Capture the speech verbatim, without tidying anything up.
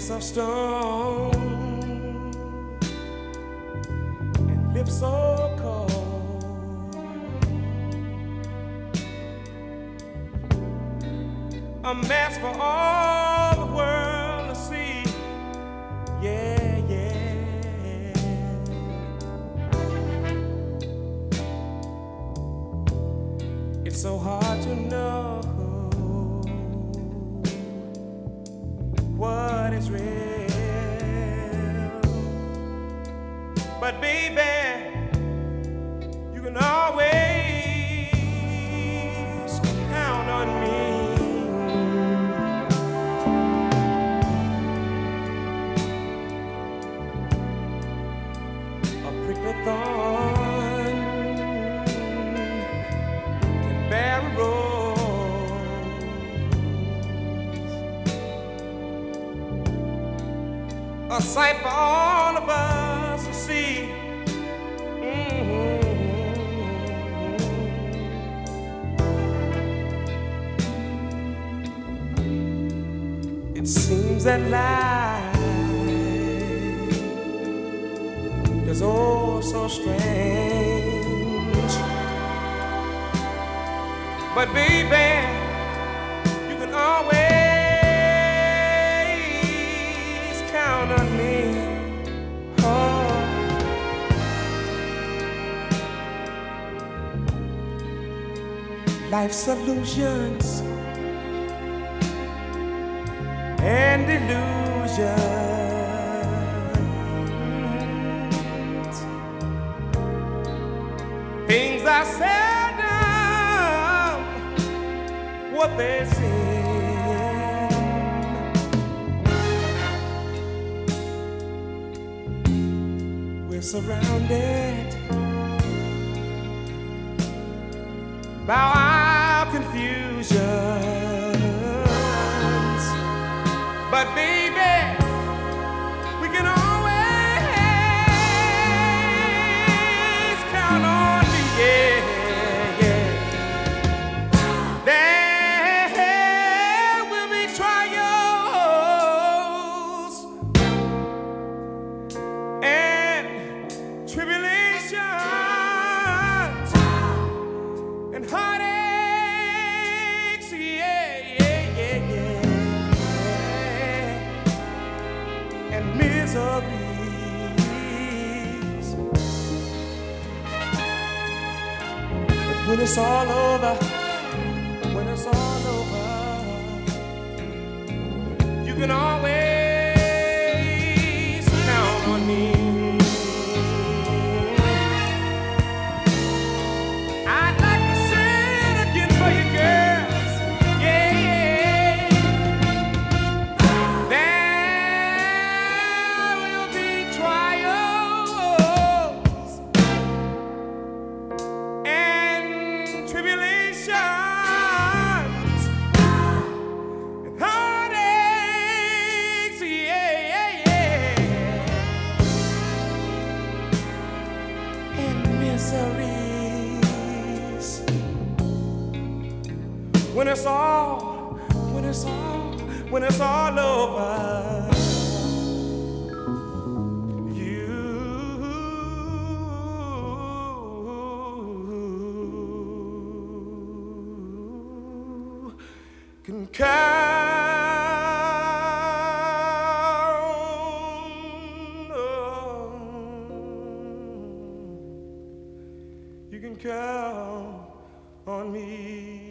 face of stone and lips so cold, a mess for all the world to see. Yeah, yeah. It's so hard to know what is real, but baby, you can always count on me. A prickly thorn can bear a rose, a sight for all of us to see. Mm-hmm. It seems that life is oh so strange, but baby, you can always count on me. Oh, life's illusions and illusions, things are seldom what they seem. We're surrounded by our confusions, but baby, we can always count on me. Yeah, yeah. There will be trials and tribulations and heartaches. Yeah, yeah, yeah, yeah. And miseries. But when it's all over, when it's all over, you can always count on me. I'd like to say it again for you girls. Yeah, yeah. There will be trials and tribulations and heartaches. Yeah, yeah, yeah. And miseries. When it's all, when it's all, when it's all over, you can count on, you can count on me.